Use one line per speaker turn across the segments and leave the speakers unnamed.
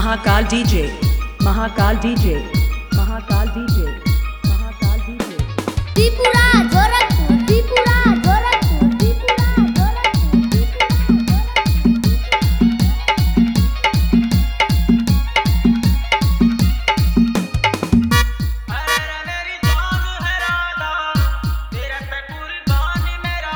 Mahakal DJ, Mahakal DJ, Mahakal DJ, Mahakal DJ.
Tripura Gorakhpur, Tripura Gorakhpur, Tripura Gorakhpur,
अरे मेरी जान है राधा, तेरे पे कुर्बान मेरा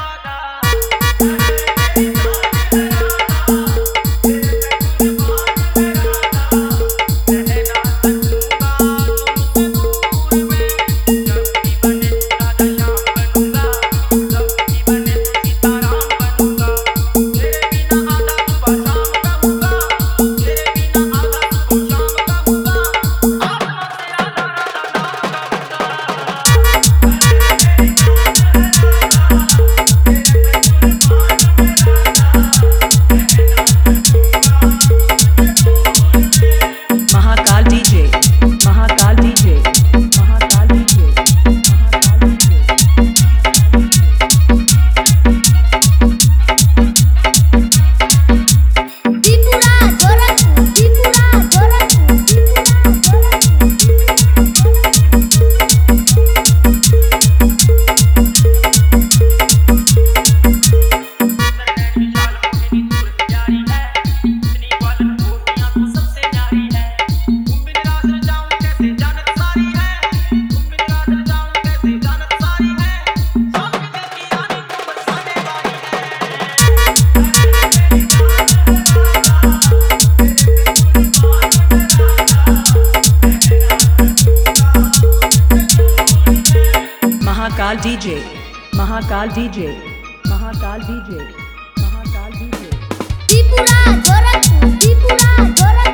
Mahakal DJ, Mahakal DJ, Mahakal DJ, Mahakal DJ.
Tripura Gorakhpur, Tripura Gorakhpur, Tripura
Mahakal DJ, Mahakal DJ, Mahakal DJ, Mahakal DJ.
Tripura Gorakhpur, Tripura Gorakhpur.